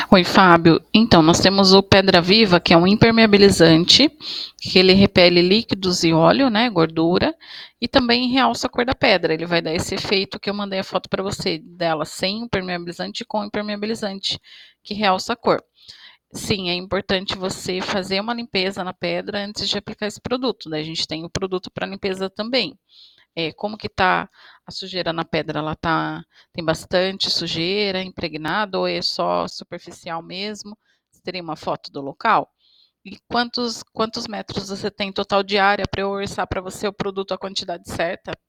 Oi, Fábio. Então, nós temos o Pedra Viva, que é um impermeabilizante, que ele repele líquidos e óleo, né, gordura, e também realça a cor da pedra. Ele vai dar esse efeito que eu mandei a foto para você, dela sem impermeabilizante e com impermeabilizante, que realça a cor. Sim, é importante você fazer uma limpeza na pedra antes de aplicar esse produto, né? A gente tem o produto para limpeza também. Como que tá a sujeira na pedra? Tem bastante sujeira impregnada ou é só superficial mesmo? Você teria uma foto do local? E quantos metros você tem total de área para eu orçar para você o produto a quantidade certa?